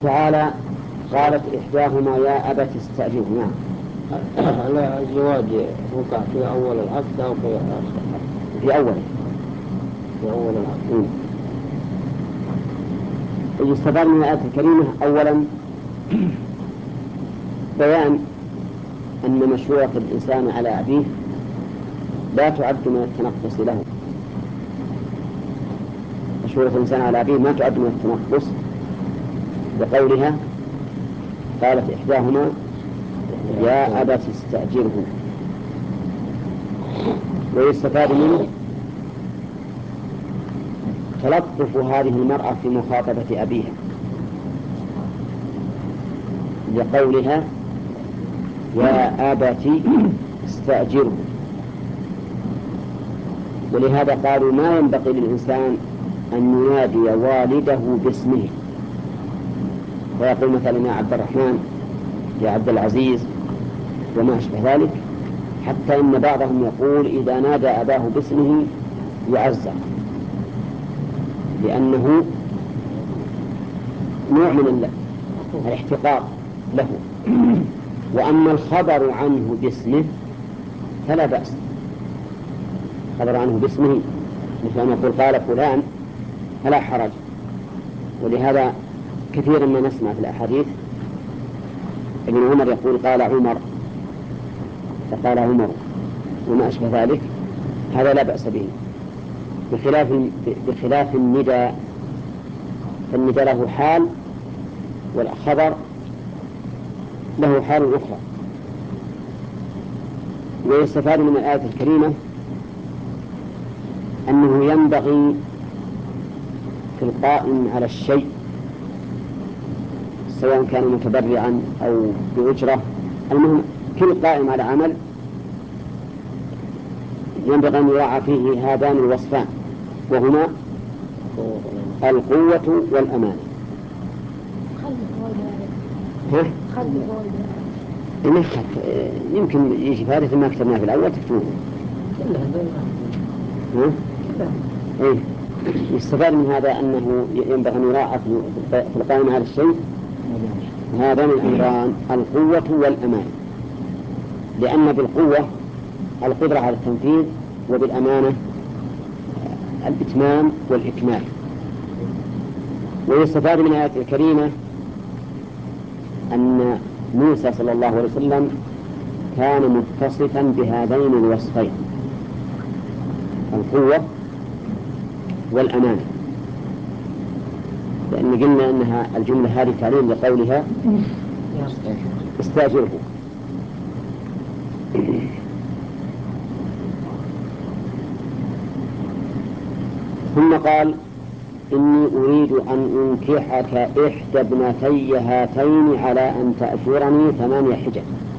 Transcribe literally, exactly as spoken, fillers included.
تعالى قالت إحداهما يا أبت استأجره. نعم. لا، الزواج وقع في أول العقد أو في آخر العقد؟ في أول في أول العقد. يستفاد من الآية الكريمة أولا بيان أن مشورة الإنسان على أبيه لا تعد من التنقص له. مشورة الإنسان على أبيه ما تعد من التنقص، بقولها قالت إحداهما يا أبت استأجره. ويستفاد منه تلطف هذه المرأة في مخاطبة أبيها لقولها يا أبت استأجره. ولهذا قالوا ما ينبغي للإنسان أن ينادي والده باسمه، فيقول مثلا يا عبد الرحمن، يا عبد العزيز، وما أشبه ذلك، حتى إن بعضهم يقول إذا نادى أباه باسمه يعزق، لأنه نوع من الاحتقار له. وأما الخبر عنه باسمه فلا بأس، خبر عنه باسمه مثل أن يقول قال فلان فلا حرج. ولهذا كثيرا ما نسمع في الأحاديث ابن عمر يقول قال عمر فقال عمر وما أشبه ذلك، هذا لا بأس به، بخلاف بخلاف النداء، فالنداء له حال والخبر له حال أخرى. ويستفاد من الآية الكريمة أنه ينبغي في القائم على الشيء سواء كان متبرعا أو بأجرة، المهم كل قائم على عمل ينبغي أن يراعى فيه هذان الوصفان، وهما القوة والأمانة. ها؟ يمكن يجي فارث ما كتبناه في الأول تكتبونه. ها؟ إيه؟ يستفاد من هذا أنه ينبغي أن يراعى في القائم على الشيء هذان الأمران، القوة والأمانة، لأن بالقوة القدرة على التنفيذ، وبالأمانة الإتمام والإكمال. ويستفاد من الآية الكريمة أن موسى صلى الله عليه وسلم كان متصفا بهذين الوصفين، القوة والأمانة، لأن قلنا أنها الجملة هذه تعليل لقولها استأجره. ثم قال إني أريد أن أنكحك إحدى ابنتي هاتين على أن تأجرني ثمانية حجج.